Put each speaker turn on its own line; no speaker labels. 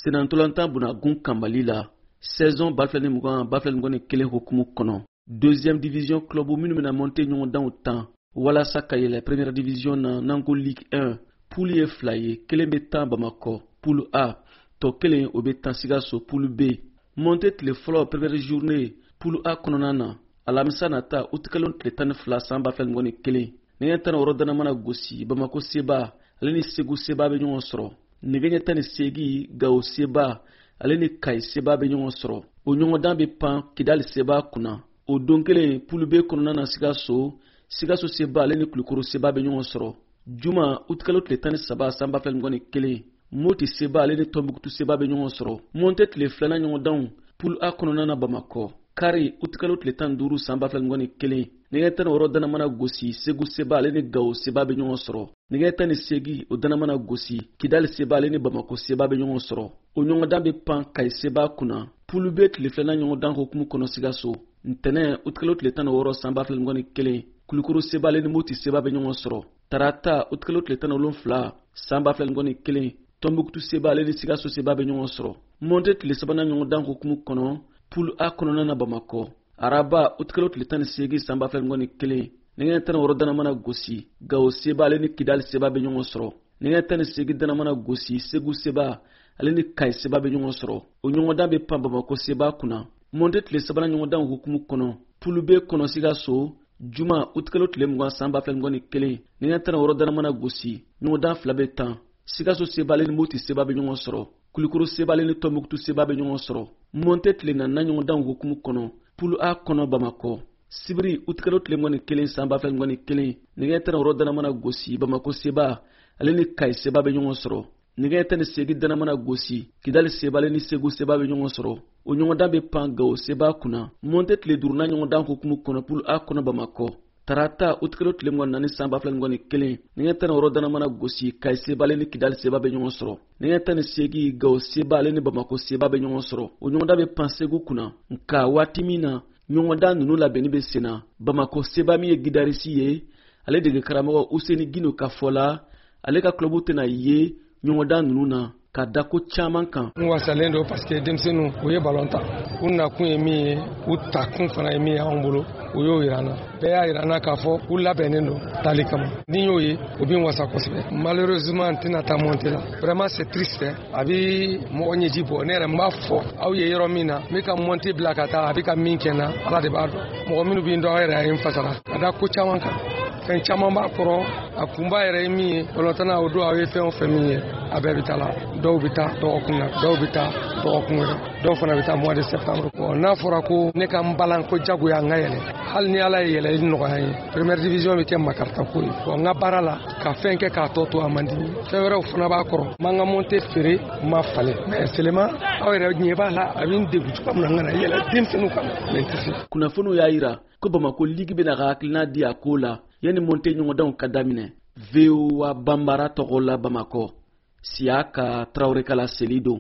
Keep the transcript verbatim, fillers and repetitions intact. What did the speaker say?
Senantolantan Bunagun Kambali la saison Baflani Mugan Baflani Mugan kelen hukumu kɔnɔ. Deuxième division club minnu bɛna monter ɲɔgɔn dan o tan walasa ka yɛlɛ première division na n'anko Ligue un poule ye fila ye kelen bɛ tan Bamakɔ poule A tɔ kelen o bɛ tan Sikaso poule B. Monter tile fɔlɔ première journée poule A kɔnɔna na alamisa nata o tigɛlen tile tan ni fila san Baflani Mugan kelen nɛgɛ tan ni wɔɔrɔ dana mana gosi Bamakɔ Seba ale ni Segu Seba bɛ ɲɔgɔn sɔrɔ. Nɛgɛ ɲɛ tan ni seegin Gao Seba ale ni Kayi Seba bɛ ɲɔgɔn sɔrɔ. O ɲɔgɔndan bɛ pan Kidali Seba kunna. O don kelen poule B kɔnɔna na Sikaso Sikaso Seba ale ni Kulukoro Seba bɛ ɲɔgɔn sɔrɔ. Juma o tigɛlen tile tan ni saba san Baflani Mugan kelen Moti Seba ale ni Tɔnbukutu Seba bɛ ɲɔgɔn sɔrɔ. Monte tile filanan ɲɔgɔndanw poule A kɔnɔna na Bamakɔ Kari o tigɛlen tile tan ni duuru san Baflani Mugan kelen nɛgɛ tan ni wɔɔrɔ dana mana gosi Segu Seba ale ni Gao Seba bɛ ɲɔgɔn sɔrɔ. Nɛgɛ tan ni seegin o dana mana gosi Kidali Seba ale ni Bamakɔ Seba bɛ ɲɔgɔn sɔrɔ. O ɲɔgɔndan bɛ pan Kayi Seba kunna. Poule B tile filanan ɲɔgɔndan hukumu kɔnɔ Sikaso ntɛnɛn o tigɛlen tile tan ni wɔɔrɔ san Baflani Mugan kelen Kulukoro Seba ale ni Moti Seba bɛ ɲɔgɔn sɔrɔ. Tarata o tigɛlen tile tan ni wolonwula san Baflani Mugan kelen Tɔnbukutu Seba ale ni Sikaso Seba bɛ ɲɔgɔn sɔrɔ. Monte tile sabanan ɲɔgɔndan hukumu kɔnɔ poule A kɔnɔna na Bamakɔ Araba o tigɛlen tile tan ni seegin san Baflani Mugan kelen nɛgɛ tan ni wɔɔrɔ dana mana gosi Gao Seba ale ni Kidali Seba bɛ ɲɔgɔn sɔrɔ. Nɛgɛ tan ni seegin dana mana gosi Segu Seba ale ni Kayi Seba bɛ ɲɔgɔn sɔrɔ. O ɲɔgɔndan bɛ pan Bamakɔ Seba kunna. Monte tile sabanan ɲɔgɔndan hukumu kɔnɔ poule B kɔnɔ Sikaso Juma o tigɛlen tile mugan san Baflani Mugan kelen nɛgɛ tan ni wɔɔrɔ dana mana gosi ɲɔgɔndan fila bɛ tan Sikaso Seba ale ni Moti Seba bɛ ɲɔgɔn sɔrɔ. Kulukoro Seba ale ni Tɔnbukutu Seba bɛ ɲɔgɔn sɔrɔ. Monte tile naaninan ɲɔgɔndan hukumu kɔnɔ poule A kɔnɔ Bamakɔ Sibiri o tigɛlen tile mugan kelen san Baflani Mugan kelen nɛgɛ tan ni wɔɔrɔ dana mana gosi Bamakɔ Seba ale ni Kayi Seba bɛ ɲɔgɔn sɔrɔ. Nɛgɛ tan ni seegin dana mana gosi Kidali Seba ale ni Segu Seba bɛ ɲɔgɔn sɔrɔ. O ɲɔgɔndan bɛ pan Gao Seba kunna. Monte tile duurunan ɲɔgɔndan hukumu kɔnɔ poule A kɔnɔ Bamakɔ Tarata o tigɛlen tile mugan naani san Baflani Mugan kelen nɛgɛ tan ni wɔɔrɔ dana mana gosi Kayi Seba ale ni Kidali Seba bɛ ɲɔgɔn sɔrɔ. Nɛgɛ tan ni seegin Gao Seba ale ni Bamakɔ Seba bɛ ɲɔgɔn sɔrɔ. O ɲɔgɔndan bɛ pan Segu kunna. Nka waati min na ɲɔgɔndan ninnu labɛnni bɛ senna Bamakɔ Seba min ye gidarisi ye ale dege karamɔgɔ Useni Gino ka fɔ la ale ka club tɛna ye ɲɔgɔndan ninnu na ka da ko caman kan.
N wasalen don parce que denmisɛnninw u ye ballon ta u nakun ye min ye u takun fana ye min ye anw bolo u y'o yira an na bɛɛ y'a yira an na k'a fɔ u labɛnnen don tali kama ni y'o ye u bɛ n wasa kosɛbɛ. Malheureusement n tɛna taa monter la vraiment c'est triste a bɛ mɔgɔ ɲɛji bɔ ne yɛrɛ n b'a fɔ aw ye yɔrɔ min na n bɛ ka monter bila ka taa a bɛ ka min kɛ n na Ala de b'a dɔn mɔgɔ minnu bɛ n dɔn aw yɛrɛ a ye n fasara ka da ko caman kan fɛn caman b'a kɔrɔ a kunba yɛrɛ ye min ye balontanna o don aw ye fɛn o fɛn min ye a bɛɛ bɛ taa la dɔw bɛ taa dɔgɔkun na dɔw bɛ taa dɔgɔkun wɛrɛ dɔw fana bɛ taa mois de septembre. Bon n'a fɔra ko ne ka n balan ko jagoya n ka yɛlɛ hali ni Ala ye yɛlɛli nɔgɔya ye première division bɛ kɛ makarita ko ye. Bon n ka baara la ka fɛn kɛ k'a tɔ to a man di fɛn wɛrɛw fana b'a kɔrɔ n man ka monter feere n ma falen mais seulement aw yɛrɛ ɲɛ b'a la a bɛ n degun cogoya min na n kana yɛlɛ denmisɛnninw kan mais n tɛ se.
Kunnafoniw y'a yira ko Bamakɔ Ligue bɛna ka hakilina di a ko la yanni monter ɲɔgɔndanw ka daminɛ. V O A Bambara tɔgɔ la Bamakɔ Siaka Traoré Kala Selido.